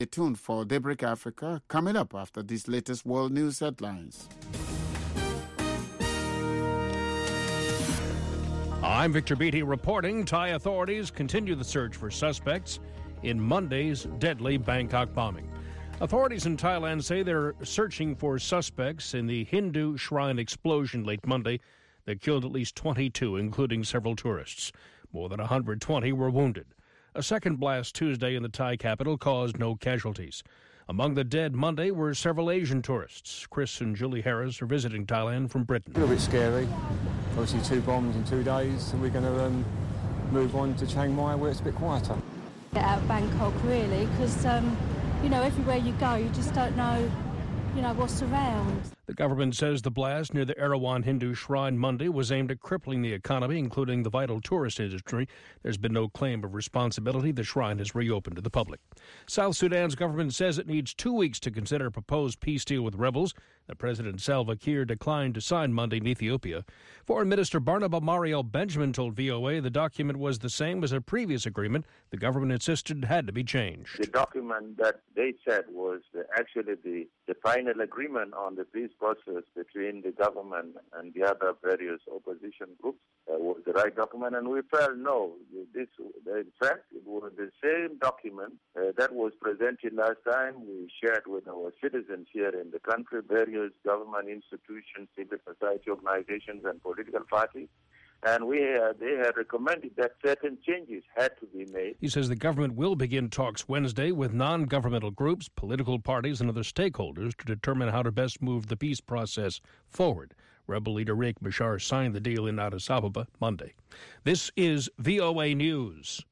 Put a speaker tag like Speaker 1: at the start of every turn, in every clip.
Speaker 1: Stay tuned for Daybreak Africa coming up after these latest world news headlines.
Speaker 2: I'm Victor Beattie reporting Thai authorities continue the search for suspects in Monday's deadly Bangkok bombing. Authorities in Thailand say they're searching for suspects in the Hindu shrine explosion late Monday that killed at least 22, including several tourists. More than 120 were wounded. A second blast Tuesday in the Thai capital caused no casualties. Among the dead Monday were several Asian tourists. Chris and Julie Harris are visiting Thailand from Britain.
Speaker 3: A little bit scary. Obviously 2 bombs in 2 days, and we're going to move on to Chiang Mai where it's a bit quieter.
Speaker 4: Get out of Bangkok really, because everywhere you go you just don't know what's around.
Speaker 2: The government says the blast near the Erawan Hindu shrine Monday was aimed at crippling the economy, including the vital tourist industry. There's been no claim of responsibility. The shrine is reopened to the public. South Sudan's government says it needs 2 weeks to consider a proposed peace deal with rebels that President Salva Kiir declined to sign Monday in Ethiopia. Foreign Minister Barnaba Mariel Benjamin told VOA the document was the same as a previous agreement the government insisted had to be changed.
Speaker 5: The document that they said was actually the final agreement on the peace process between the government and the other various opposition groups was the right document, and we felt no. In fact, it was the same document that was presented last time. We shared with our citizens here in the country, various government institutions, civil society organizations, and political parties. And they had recommended that certain changes had to be made.
Speaker 2: He says the government will begin talks Wednesday with non-governmental groups, political parties, and other stakeholders to determine how to best move the peace process forward. Rebel leader Riek Machar signed the deal in Addis Ababa Monday. This is VOA News.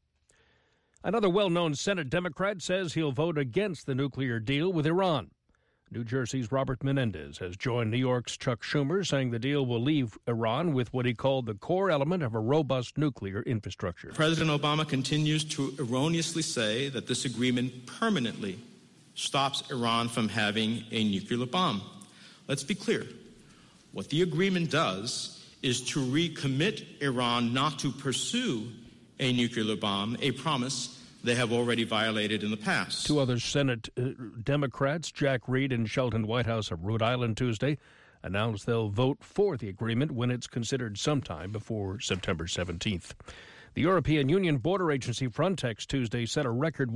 Speaker 2: Another well-known Senate Democrat says he'll vote against the nuclear deal with Iran. New Jersey's Robert Menendez has joined New York's Chuck Schumer, saying the deal will leave Iran with what he called the core element of a robust nuclear infrastructure.
Speaker 6: President Obama continues to erroneously say that this agreement permanently stops Iran from having a nuclear bomb. Let's be clear. What the agreement does is to recommit Iran not to pursue a nuclear bomb, a promise they have already violated in the past.
Speaker 2: 2 other Senate Democrats, Jack Reed and Shelton Whitehouse of Rhode Island Tuesday, announced they'll vote for the agreement when it's considered sometime before September 17th. The European Union Border Agency Frontex Tuesday set a record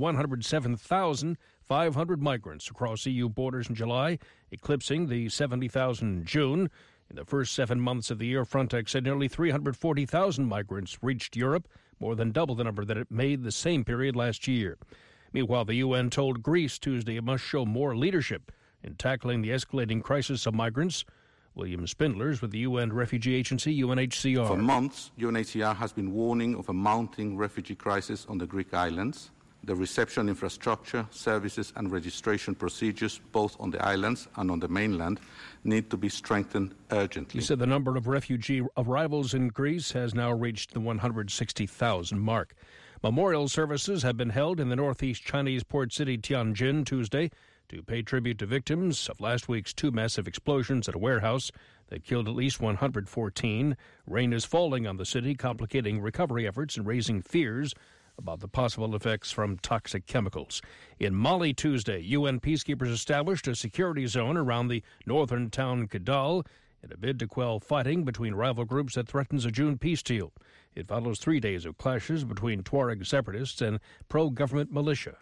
Speaker 2: 107,500 migrants across EU borders in July, eclipsing the 70,000 in June. In the first 7 months of the year, Frontex said nearly 340,000 migrants reached Europe, more than double the number that it made the same period last year. Meanwhile, the UN told Greece Tuesday it must show more leadership in tackling the escalating crisis of migrants. William Spindlers with the UN Refugee Agency, UNHCR.
Speaker 7: For months, UNHCR has been warning of a mounting refugee crisis on the Greek islands. The reception infrastructure, services and registration procedures, both on the islands and on the mainland, need to be strengthened urgently.
Speaker 2: He said the number of refugee arrivals in Greece has now reached the 160,000 mark. Memorial services have been held in the northeast Chinese port city Tianjin Tuesday to pay tribute to victims of last week's 2 massive explosions at a warehouse that killed at least 114. Rain is falling on the city, complicating recovery efforts and raising fears about the possible effects from toxic chemicals. In Mali Tuesday, UN peacekeepers established a security zone around the northern town Kidal in a bid to quell fighting between rival groups that threatens a June peace deal. It follows 3 days of clashes between Tuareg separatists and pro-government militia.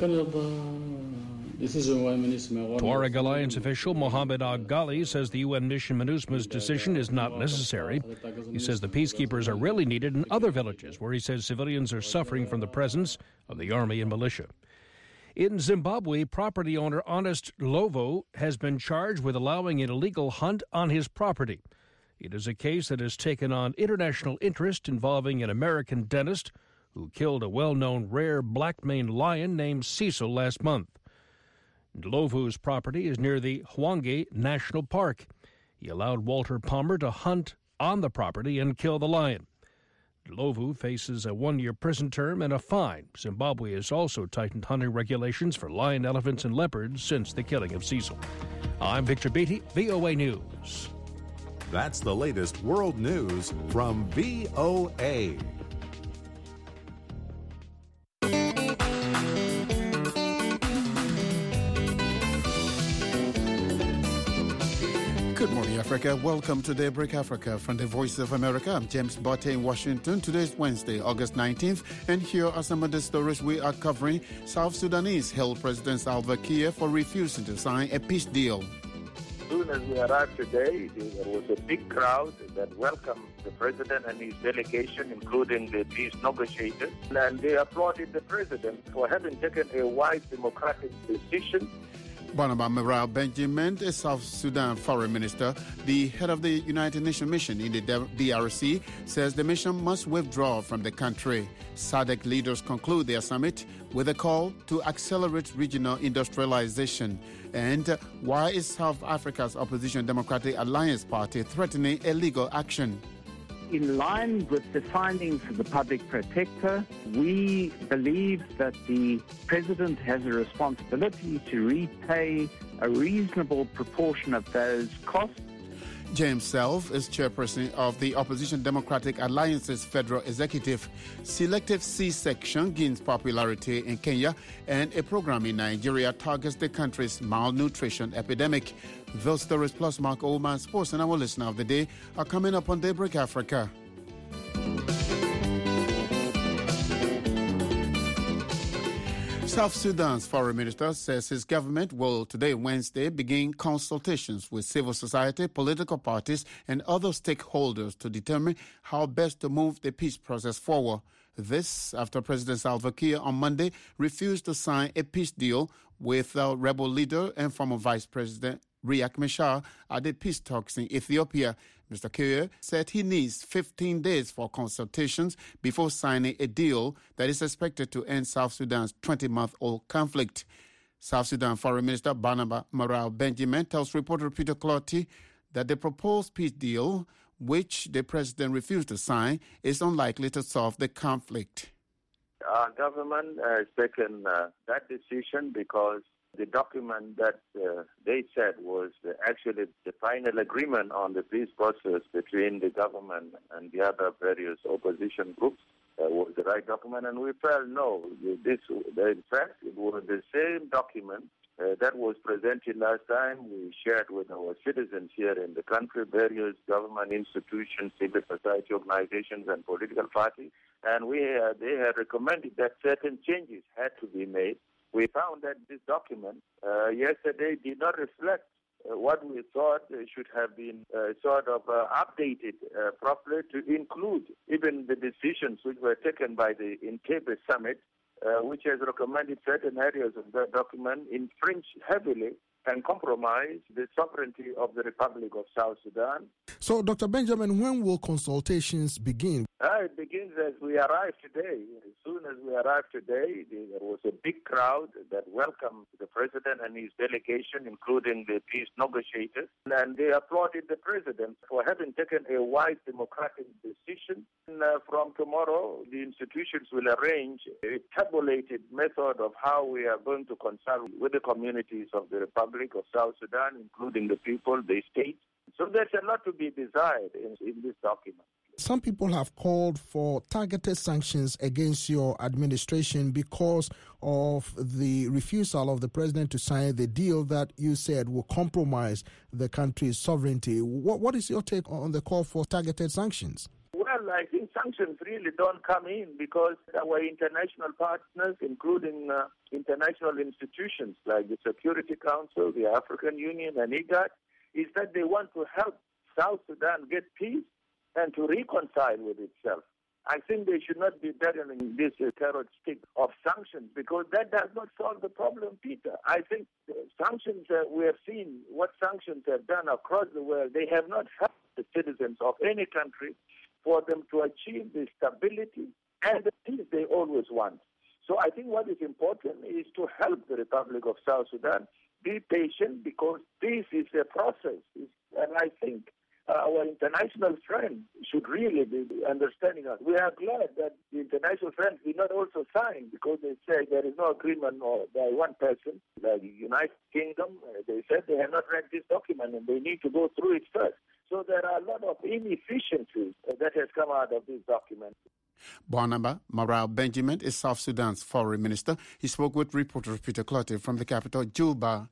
Speaker 2: Tuareg alliance official Mohamed Ag-Ghali says the UN mission MINUSMA's decision is not necessary. He says the peacekeepers are really needed in other villages where he says civilians are suffering from the presence of the army and militia. In Zimbabwe, property owner Honest Lovo has been charged with allowing an illegal hunt on his property. It is a case that has taken on international interest involving an American dentist who killed a well-known rare black-maned lion named Cecil last month. Lovo's property is near the Hwange National Park. He allowed Walter Palmer to hunt on the property and kill the lion. Lovu faces a 1-year prison term and a fine. Zimbabwe has also tightened hunting regulations for lion, elephants, and leopards since the killing of Cecil. I'm Victor Beattie, VOA News.
Speaker 8: That's the latest world news from VOA.
Speaker 1: Good morning, Africa. Welcome to Daybreak Africa from the Voice of America. I'm James Botte in Washington. Today is Wednesday, August 19th, and here are some of the stories we are covering. South Sudanese hailed President Salva Kiir for refusing to sign a peace deal.
Speaker 5: As soon as we arrived today, there was a big crowd that welcomed the president and his delegation, including the peace negotiators, and they applauded the president for having taken a wise democratic decision.
Speaker 1: Barnaba Meraal Benjamin, the South Sudan foreign minister, the head of the United Nations mission in the DRC, says the mission must withdraw from the country. SADC leaders conclude their summit with a call to accelerate regional industrialization. And why is South Africa's opposition Democratic Alliance Party threatening a legal action?
Speaker 9: In line with the findings of the public protector, we believe that the president has a responsibility to repay a reasonable proportion of those costs.
Speaker 1: James Self is chairperson of the Opposition Democratic Alliance's federal executive. Selective C-section gains popularity in Kenya, and a program in Nigeria targets the country's malnutrition epidemic. Those stories plus Mark Oldman Sports and our listener of the day are coming up on Daybreak Africa. South Sudan's foreign minister says his government will today, Wednesday, begin consultations with civil society, political parties, and other stakeholders to determine how best to move the peace process forward. This after President Salva Kiir on Monday refused to sign a peace deal with rebel leader and former Vice President Riek Machar at the peace talks in Ethiopia. Mr. Kiir said he needs 15 days for consultations before signing a deal that is expected to end South Sudan's 20-month-old conflict. South Sudan Foreign Minister Barnaba Meraal Benjamin tells reporter Peter Clotty that the proposed peace deal, which the president refused to sign, is unlikely to solve the conflict.
Speaker 5: Our government has taken that decision because the document that they said was actually the final agreement on the peace process between the government and the other various opposition groups was the right document, and we felt no. In fact, it was the same document that was presented last time. We shared with our citizens here in the country, various government institutions, civil society organizations, and political parties, and they had recommended that certain changes had to be made. We found that this document yesterday did not reflect what we thought should have been updated properly to include even the decisions which were taken by the Entebbe summit, which has recommended certain areas of that document infringe heavily and compromise the sovereignty of the Republic of South Sudan.
Speaker 10: So, Dr. Benjamin, when will consultations begin?
Speaker 5: It begins as we arrive today. As soon as we arrive today, there was a big crowd that welcomed the president and his delegation, including the peace negotiators, and they applauded the president for having taken a wise democratic decision. And from tomorrow, the institutions will arrange a tabulated method of how we are going to consult with the communities of the Republic of South Sudan, including the people, the state. So there's a lot to be desired in this document.
Speaker 10: Some people have called for targeted sanctions against your administration because of the refusal of the president to sign the deal that you said will compromise the country's sovereignty. What is your take on the call for targeted sanctions?
Speaker 5: Well, I think sanctions really don't come in because our international partners, including international institutions like the Security Council, the African Union, and IGAD, is that they want to help South Sudan get peace and to reconcile with itself. I think they should not be bearing this carrot stick of sanctions because that does not solve the problem, Peter. I think sanctions, we have seen what sanctions have done across the world. They have not helped the citizens of any country for them to achieve the stability and the peace they always want. So I think what is important is to help the Republic of South Sudan be patient because peace is a process. And I think our international friends should really be understanding us. We are glad that the international friends did not also sign because they say there is no agreement by one person, the United Kingdom. They said they have not read this document and they need to go through it first. So there are a lot of inefficiencies that has come out of this document.
Speaker 1: Barnaba Meraal Benjamin is South Sudan's foreign minister. He spoke with reporter Peter Clotty from the capital, Juba.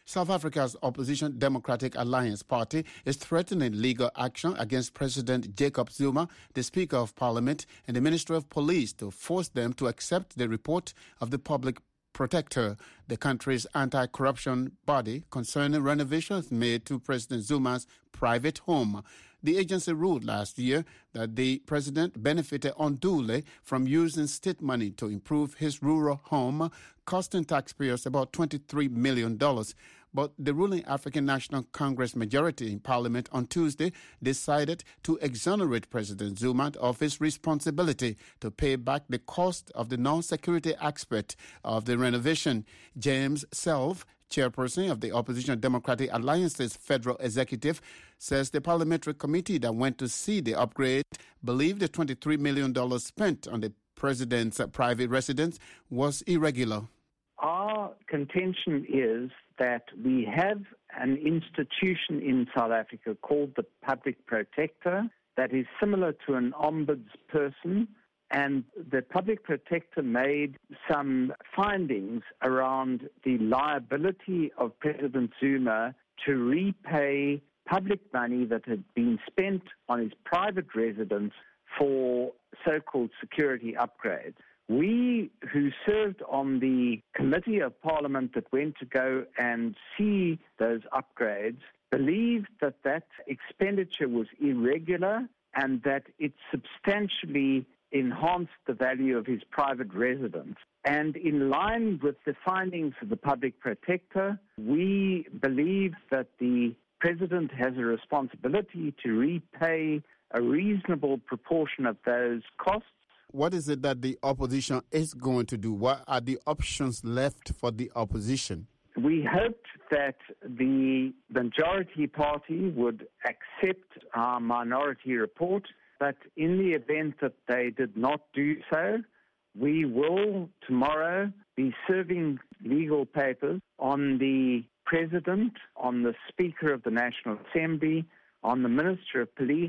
Speaker 1: South Africa's opposition Democratic Alliance Party is threatening legal action against President Jacob Zuma, the Speaker of Parliament, and the Minister of Police to force them to accept the report of the Public Protector, the country's anti-corruption body, concerning renovations made to President Zuma's private home. The agency ruled last year that the president benefited unduly from using state money to improve his rural home, costing taxpayers about $23 million. But the ruling African National Congress majority in Parliament on Tuesday decided to exonerate President Zuma of his responsibility to pay back the cost of the non-security aspect of the renovation. James Self, chairperson of the opposition Democratic Alliance's federal executive, says the parliamentary committee that went to see the upgrade believed the $23 million spent on the president's private residence was irregular.
Speaker 9: Our contention is that we have an institution in South Africa called the Public Protector that is similar to an ombudsperson, and the Public Protector made some findings around the liability of President Zuma to repay public money that had been spent on his private residence for so-called security upgrades. We who served on the committee of Parliament that went to go and see those upgrades believed that that expenditure was irregular and that it substantially enhanced the value of his private residence. And in line with the findings of the Public Protector, we believe that the President has a responsibility to repay a reasonable proportion of those costs.
Speaker 1: What is it that the opposition is going to do? What are the options left for the opposition?
Speaker 9: We hoped that the majority party would accept our minority report, but in the event that they did not do so, we will tomorrow be serving legal papers on the President, on the Speaker of the National Assembly, on the Minister of Police,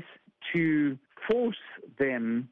Speaker 9: to force them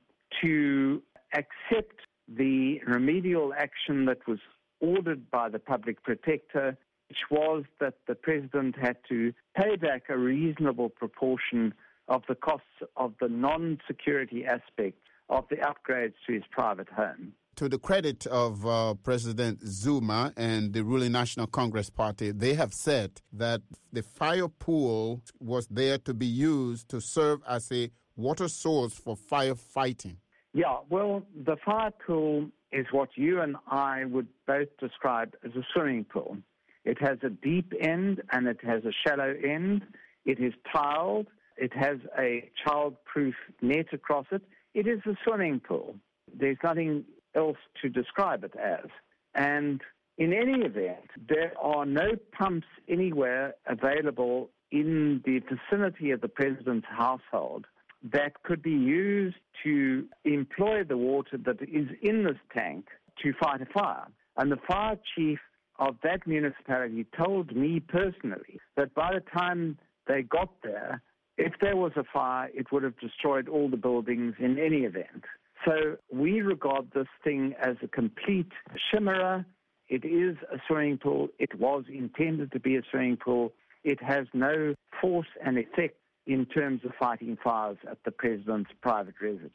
Speaker 9: to accept the remedial action that was ordered by the Public Protector, which was that the President had to pay back a reasonable proportion of the costs of the non-security aspect of the upgrades to his private home.
Speaker 1: To the credit of President Zuma and the ruling National Congress Party, they have said that the fire pool was there to be used to serve as a water source for firefighting.
Speaker 9: Yeah, well, the fire pool is what you and I would both describe as a swimming pool. It has a deep end and it has a shallow end. It is tiled. It has a child-proof net across it. It is a swimming pool. There's nothing else to describe it as. And in any event, there are no pumps anywhere available in the vicinity of the President's household that could be used to employ the water that is in this tank to fight a fire. And the fire chief of that municipality told me personally that by the time they got there, if there was a fire, it would have destroyed all the buildings in any event. So we regard this thing as a complete chimera. It is a swimming pool. It was intended to be a swimming pool. It has no force and effect in terms of fighting fires at the President's private residence.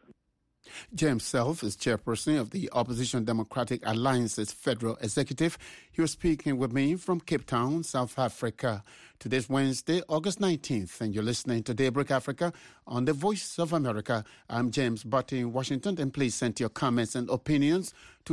Speaker 1: James Self is chairperson of the Opposition Democratic Alliance's federal executive. He was speaking with me from Cape Town, South Africa. Today's Wednesday, August 19th, and you're listening to Daybreak Africa on the Voice of America. I'm James Butty in Washington, and please send your comments and opinions to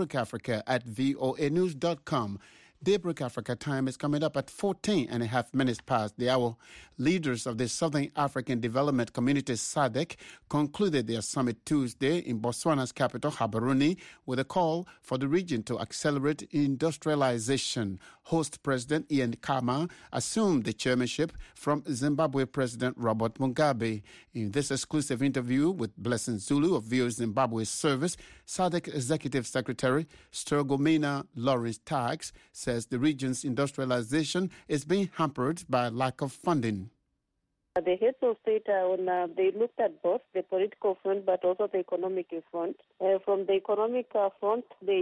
Speaker 1: daybreakafrica@voanews.com. Daybreak Africa time is coming up at 14.5 minutes past the hour. Leaders of the Southern African Development Community SADC concluded their summit Tuesday in Botswana's capital, Gaborone, with a call for the region to accelerate industrialization. Host President Ian Khama assumed the chairmanship from Zimbabwe President Robert Mugabe. In this exclusive interview with Blessing Zulu of VOA Zimbabwe Service, SADC Executive Secretary Stergomena Lawrence Tags says the region's industrialization is being hampered by lack of funding.
Speaker 11: The heads of state, they looked at both the political front but also the economic front. From the economic front, they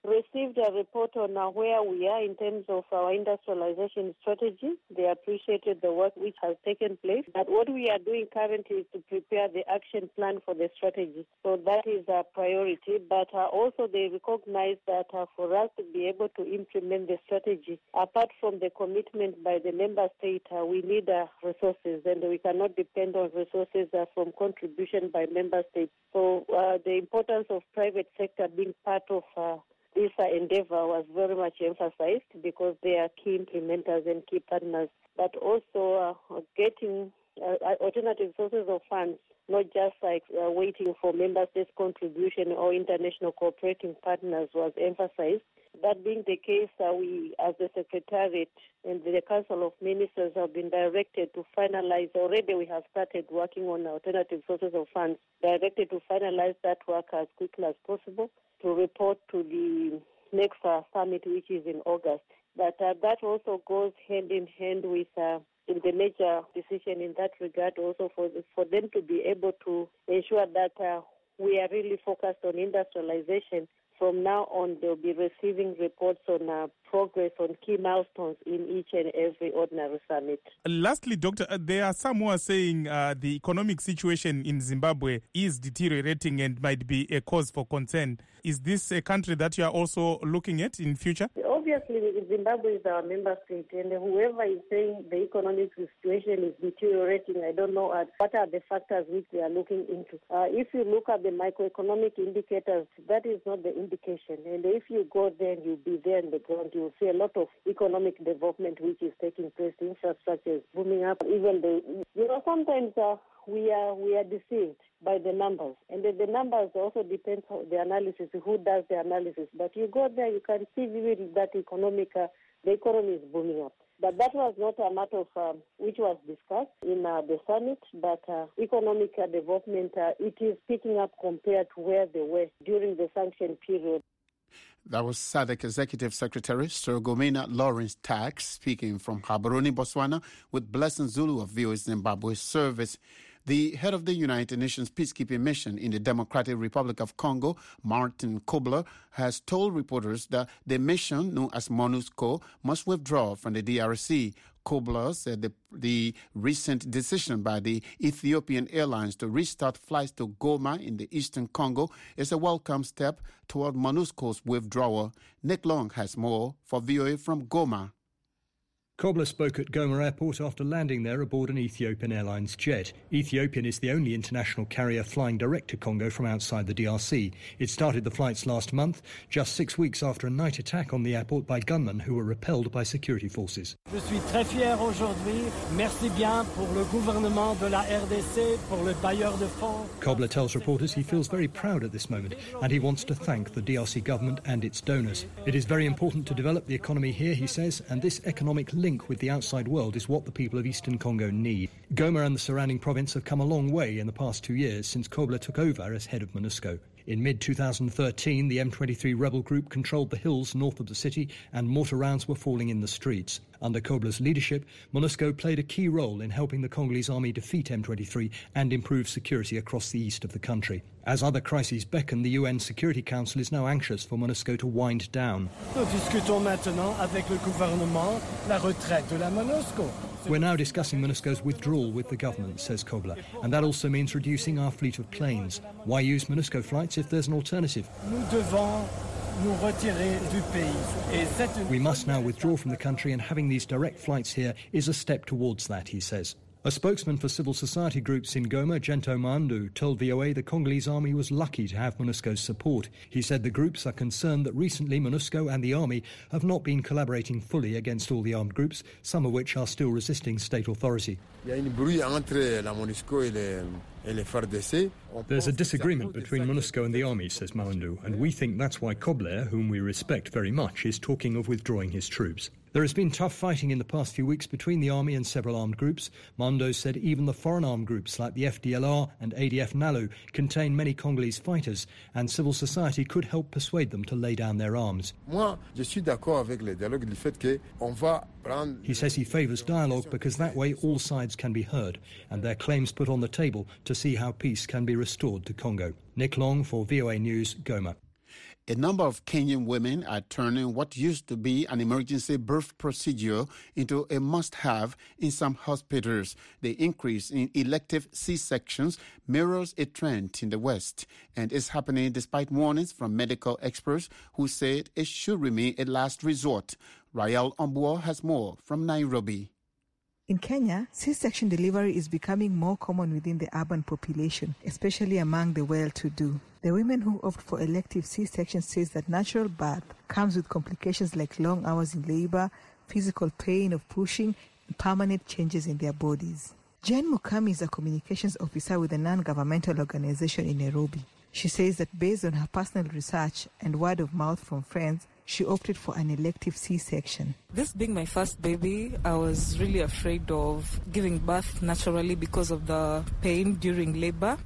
Speaker 11: received a report on where we are in terms of our industrialization strategy. They appreciated the work which has taken place. But what we are doing currently is to prepare the action plan for the strategy. So that is a priority. But also they recognize that for us to be able to implement the strategy, apart from the commitment by the member state, we need resources, and we cannot depend on resources from contribution by member states. So the importance of private sector being part of this endeavor was very much emphasized because they are key implementers and key partners, but also getting alternative sources of funds, not just like waiting for member states' contribution or international cooperating partners was emphasized. That being the case, we, as the Secretariat and the Council of Ministers, have been directed to finalize. Already we have started working on alternative sources of funds, directed to finalize that work as quickly as possible to report to the next summit, which is in August. But that also goes hand in hand with in the major decision in that regard, also for them to be able to ensure that we are really focused on industrialization. From now on, they'll be receiving reports on progress on key milestones in each and every ordinary summit.
Speaker 12: Lastly, Doctor, there are some who are saying the economic situation in Zimbabwe is deteriorating and might be a cause for concern. Is this a country that you are also looking at in future?
Speaker 11: Obviously, Zimbabwe is our member state, and whoever is saying the economic situation is deteriorating, I don't know what are the factors which they are looking into. If you look at the macroeconomic indicators, that is not the indication. And if you go there and you'll be there on the ground, you'll see a lot of economic development which is taking place. Infrastructure is booming up. Even sometimes we are deceived by the numbers, and the numbers also depends on the analysis, who does the analysis. But you go there, you can see vividly that the economy is booming up. But that was not a matter of which was discussed in the summit, but economic development, it is picking up compared to where they were during the sanction period.
Speaker 1: That was SADC Executive Secretary Stergomena Lawrence Tax speaking from Gaborone, Botswana, with Blessing Zulu of VOA Zimbabwe Service. The head of the United Nations peacekeeping mission in the Democratic Republic of Congo, Martin Kobler, has told reporters that the mission, known as MONUSCO, must withdraw from the DRC. Kobler said the recent decision by the Ethiopian Airlines to restart flights to Goma in the eastern Congo is a welcome step toward MONUSCO's withdrawal. Nick Long has more for VOA from Goma.
Speaker 13: Kobler spoke at Goma Airport after landing there aboard an Ethiopian Airlines jet. Ethiopian is the only international carrier flying direct to Congo from outside the DRC. It started the flights last month, just 6 weeks after a night attack on the airport by gunmen who were repelled by security forces.
Speaker 14: Je suis très fier aujourd'hui. Merci bien pour le gouvernement de la RDC, pour le bailleur de fonds.
Speaker 13: Kobler tells reporters he feels very proud at this moment and he wants to thank the DRC government and its donors. It is very important to develop the economy here, he says, and this economic link with the outside world is what the people of Eastern Congo need. Goma and the surrounding province have come a long way in the past 2 years since Kobler took over as head of MONUSCO. In mid-2013, the M23 rebel group controlled the hills north of the city and mortar rounds were falling in the streets. Under Kobler's leadership, MONUSCO played a key role in helping the Congolese army defeat M23 and improve security across the east of the country. As other crises beckon, the UN Security Council is now anxious for MONUSCO to wind down.
Speaker 14: Nous discutons maintenant avec le gouvernement la retraite de la MONUSCO.
Speaker 13: We're now discussing MONUSCO's withdrawal with the government, says Kobler, and that also means reducing our fleet of planes. Why use MONUSCO flights if there's an alternative?
Speaker 14: Nous devons nous retirer du pays.
Speaker 13: We must now withdraw from the country, and having these direct flights here is a step towards that, he says. A spokesman for civil society groups in Goma, Gento Mandu, told VOA the Congolese army was lucky to have MONUSCO's support. He said the groups are concerned that recently MONUSCO and the army have not been collaborating fully against all the armed groups, some of which are still resisting state authority.
Speaker 15: There's
Speaker 13: a disagreement between MONUSCO and the army, says Mandu, and we think that's why Kobler, whom we respect very much, is talking of withdrawing his troops. There has been tough fighting in the past few weeks between the army and several armed groups. Mando said even the foreign armed groups like the FDLR and ADF NALU contain many Congolese fighters, and civil society could help persuade them to lay down their arms. He says he favours dialogue because that way all sides can be heard and their claims put on the table to see how peace can be restored to Congo. Nick Long for VOA News, Goma.
Speaker 1: A number of Kenyan women are turning what used to be an emergency birth procedure into a must-have in some hospitals. The increase in elective C-sections mirrors a trend in the West and is happening despite warnings from medical experts who said it should remain a last resort. Rael Ombuo has more from Nairobi.
Speaker 15: In Kenya, C-section delivery is becoming more common within the urban population, especially among the well-to-do. The women who opt for elective C-section says that natural birth comes with complications like long hours in labor, physical pain of pushing, and permanent changes in their bodies. Jane Mukami is a communications officer with a non-governmental organization in Nairobi. She says that based on her personal research and word of mouth from friends, she opted for an elective C-section.
Speaker 16: This being my first baby, I was really afraid of giving birth naturally because of the pain during labor.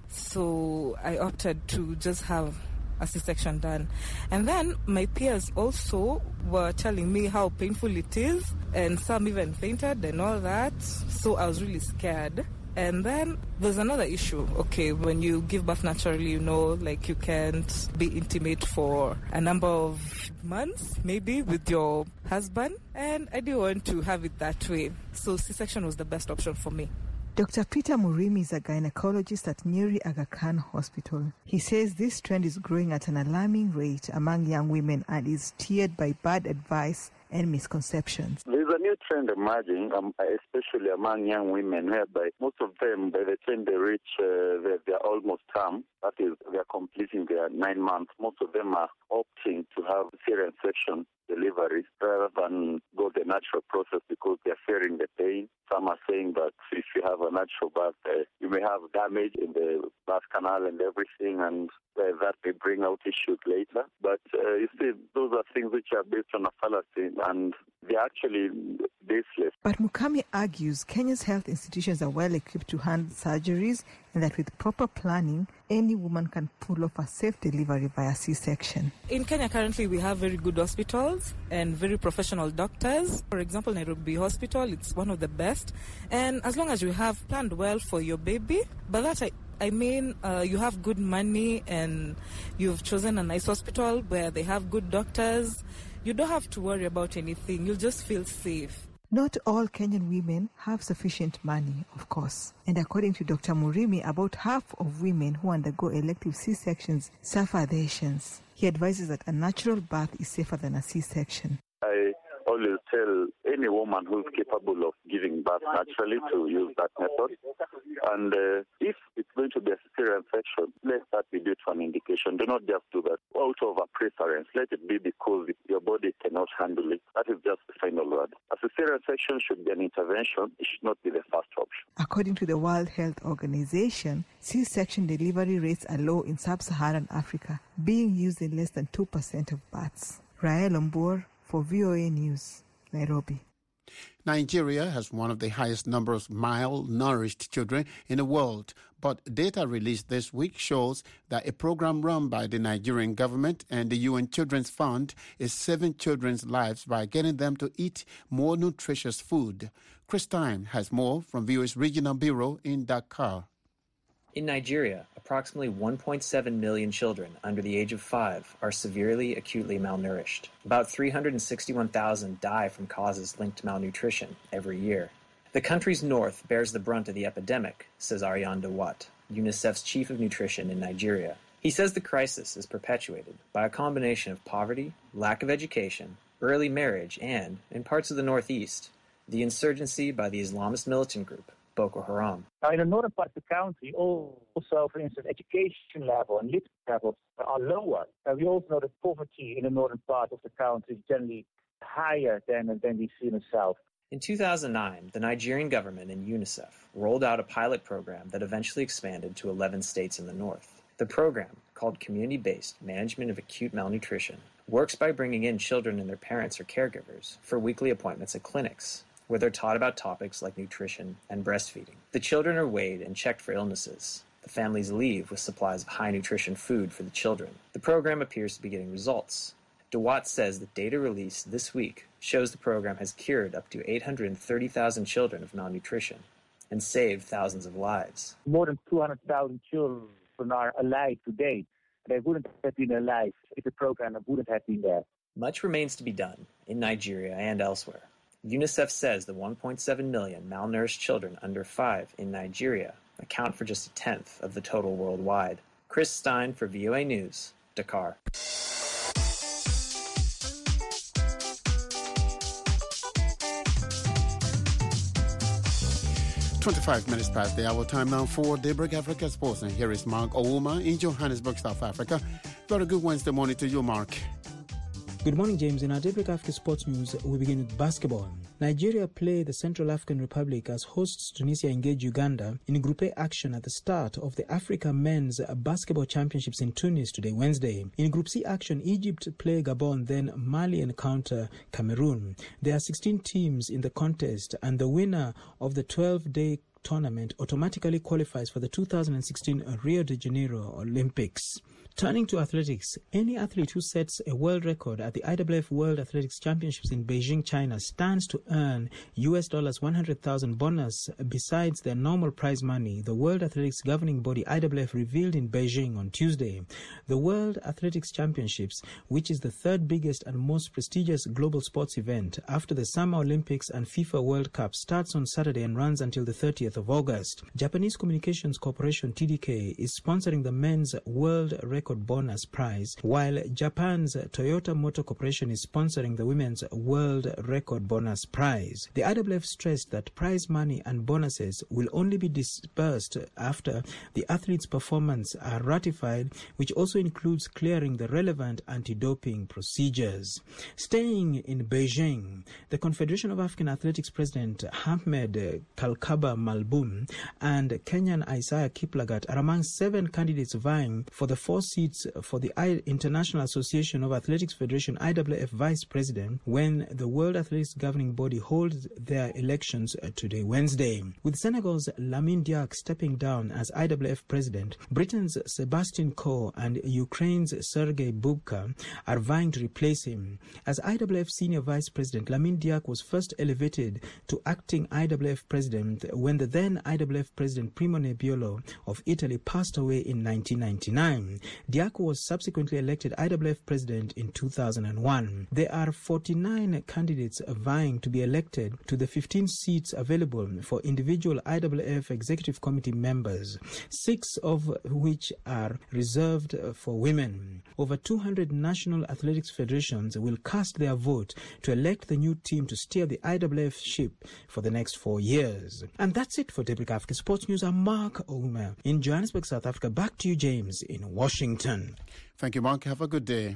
Speaker 16: So I opted to just have a C-section done. And then my peers also were telling me how painful it is, and some even fainted and all that. So I was really scared. And then there's another issue. Okay, when you give birth naturally, like you can't be intimate for a number of months, maybe, with your husband. And I didn't want to have it that way. So C-section was the best option for me.
Speaker 15: Dr. Peter Murimi is a gynecologist at Nyeri Aga Khan Hospital. He says this trend is growing at an alarming rate among young women and is steered by bad advice and misconceptions.
Speaker 5: There's a new trend emerging, especially among young women, whereby most of them, by the time they reach their almost term, that is, they're completing their 9 months, most of them are opting to have cesarean section deliveries rather than go the natural process because they're fearing the pain. Some are saying that if you have a natural birth, you may have damage in the birth canal and everything, and that may bring out issues later. But you see, those are things which are based on a fallacy, and they're actually baseless.
Speaker 15: But Mukami argues Kenya's health institutions are well equipped to handle surgeries and that with proper planning, any woman can pull off a safe delivery via C-section.
Speaker 16: In Kenya currently we have very good hospitals and very professional doctors. For example, Nairobi Hospital, it's one of the best. And as long as you have planned well for your baby, by that I mean you have good money and you've chosen a nice hospital where they have good doctors, you don't have to worry about anything. You'll just feel safe.
Speaker 15: Not all Kenyan women have sufficient money, of course. And according to Dr. Murimi, about half of women who undergo elective C-sections suffer lesions. He advises that a natural birth is safer than a C-section.
Speaker 5: I always tell any woman who's capable of giving birth naturally to use that method. And if it's going to be a cesarean section, let that be due to an indication. Do not just do that out of a preference. Let it be because your body cannot handle it. That is just the final word. A cesarean section should be an intervention. It should not be the first option.
Speaker 15: According to the World Health Organization, C-section delivery rates are low in sub-Saharan Africa, being used in less than 2% of births. Rael Ombuo for VOA News, Nairobi.
Speaker 1: Nigeria has one of the highest numbers of malnourished children in the world, but data released this week shows that a program run by the Nigerian government and the UN Children's Fund is saving children's lives by getting them to eat more nutritious food. Chris Time has more from VOA's Regional Bureau in Dakar.
Speaker 17: In Nigeria, approximately 1.7 million children under the age of 5 are severely acutely malnourished. About 361,000 die from causes linked to malnutrition every year. The country's north bears the brunt of the epidemic, says Aryan Dawat, UNICEF's chief of nutrition in Nigeria. He says the crisis is perpetuated by a combination of poverty, lack of education, early marriage, and, in parts of the northeast, the insurgency by the Islamist militant group, Boko Haram.
Speaker 18: Now, in the northern part of the country, also, for instance, education level and literacy levels are lower. We also know that poverty in the northern part of the country is generally higher than we see in the south.
Speaker 17: In 2009, the Nigerian government and UNICEF rolled out a pilot program that eventually expanded to 11 states in the north. The program, called Community-Based Management of Acute Malnutrition, works by bringing in children and their parents or caregivers for weekly appointments at clinics, where they're taught about topics like nutrition and breastfeeding. The children are weighed and checked for illnesses. The families leave with supplies of high-nutrition food for the children. The program appears to be getting results. Dawat says the data released this week shows the program has cured up to 830,000 children of malnutrition and saved thousands of lives.
Speaker 18: More than 200,000 children are alive today. They wouldn't have been alive if the program wouldn't have been there.
Speaker 17: Much remains to be done in Nigeria and elsewhere. UNICEF says the 1.7 million malnourished children under 5 in Nigeria account for just a tenth of the total worldwide. Chris Stein for VOA News, Dakar.
Speaker 1: 25 minutes past the hour. Time now for Daybreak Africa Sports. And here is Mark Ouma in Johannesburg, South Africa. Very good Wednesday morning to you, Mark.
Speaker 19: Good morning, James. In our Daybreak Africa Sports News, we begin with basketball. Nigeria play the Central African Republic as hosts Tunisia engage Uganda in Group A action at the start of the Africa Men's Basketball Championships in Tunis today, Wednesday. In Group C action, Egypt play Gabon, then Mali encounter Cameroon. There are 16 teams in the contest, and the winner of the 12-day tournament automatically qualifies for the 2016 Rio de Janeiro Olympics. Turning to athletics, any athlete who sets a world record at the IAAF World Athletics Championships in Beijing, China, stands to earn US $100,000 bonus besides their normal prize money, the World Athletics Governing Body IAAF revealed in Beijing on Tuesday. The World Athletics Championships, which is the third biggest and most prestigious global sports event after the Summer Olympics and FIFA World Cup, starts on Saturday and runs until the 30th of August. Japanese Communications Corporation TDK is sponsoring the men's World Record Bonus Prize, while Japan's Toyota Motor Corporation is sponsoring the women's World Record Bonus Prize. The IAAF stressed that prize money and bonuses will only be disbursed after the athlete's performance are ratified, which also includes clearing the relevant anti-doping procedures. Staying in Beijing, the Confederation of African Athletics President Ahmed Kalkaba Malboum and Kenyan Isaiah Kiplagat are among 7 candidates vying for the 4 seats for the International Association of Athletics Federation IAAF Vice President when the World Athletics Governing Body holds their elections today, Wednesday. With Senegal's Lamine Diack stepping down as IAAF President, Britain's Sebastian Coe and Ukraine's Sergei Bubka are vying to replace him. As IAAF Senior Vice President, Lamine Diack was first elevated to acting IAAF President when the then IAAF President Primo Nebbiolo of Italy passed away in 1999. Diack was subsequently elected IAAF President in 2001. There are 49 candidates vying to be elected to the 15 seats available for individual IAAF Executive Committee members, 6 of which are reserved for women. Over 200 national athletics federations will cast their vote to elect the new team to steer the IAAF ship for the next 4 years. And that's it for Daybreak Africa Sports News. I'm Mark Ouma in Johannesburg, South Africa. Back to you, James, in Washington.
Speaker 1: Thank you, Mark. Have a good day.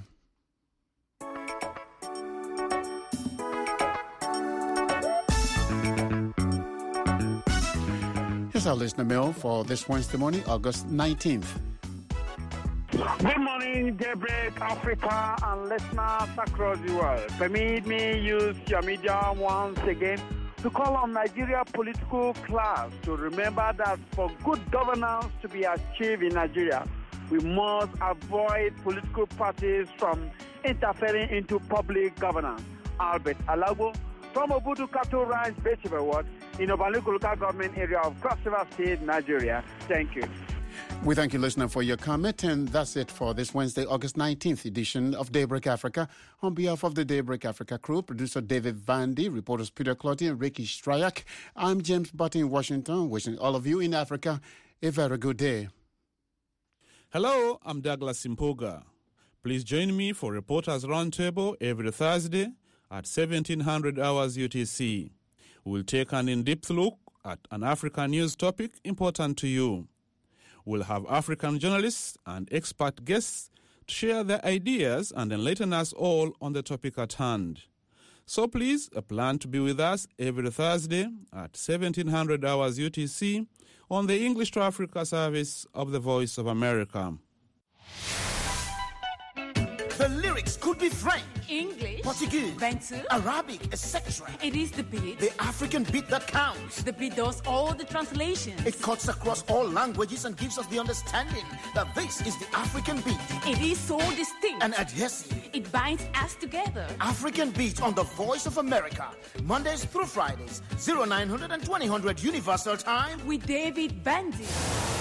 Speaker 1: Here's our listener mail for this Wednesday morning, August 19th.
Speaker 20: Good morning, Daybreak Africa and listeners across the world. Permit me use your media once again to call on Nigeria political class to remember that for good governance to be achieved in Nigeria, we must avoid political parties from interfering into public governance. Albert Alago from Obudu Cattle Ranch, Basive Ward, in Obaluku local government area of Cross River State, Nigeria. Thank you.
Speaker 1: We thank you, listener, for your comment, and that's it for this Wednesday, August 19th edition of Daybreak Africa. On behalf of the Daybreak Africa crew, producer David Vandy, reporters Peter Clotty and Ricky Stryak, I'm James Button in Washington, wishing all of you in Africa a very good day.
Speaker 21: Hello, I'm Douglas Mpuga. Please join me for Reporters Roundtable every Thursday at 1700 hours UTC. We'll take an in-depth look at an African news topic important to you. We'll have African journalists and expert guests to share their ideas and enlighten us all on the topic at hand. So please plan to be with us every Thursday at 1700 hours UTC on the English to Africa service of the Voice of America.
Speaker 22: The lyrics could be French,
Speaker 23: English,
Speaker 22: Portuguese,
Speaker 23: Bantu,
Speaker 22: Arabic, etc.
Speaker 23: It is the beat.
Speaker 22: The African beat that counts.
Speaker 23: The beat does all the translations.
Speaker 22: It cuts across all languages and gives us the understanding that this is the African beat.
Speaker 23: It is so distinct
Speaker 22: and adhesive.
Speaker 23: It binds us together.
Speaker 22: African Beat on the Voice of America. Mondays through Fridays, 0900 and 2000 Universal Time.
Speaker 23: With David Bandy.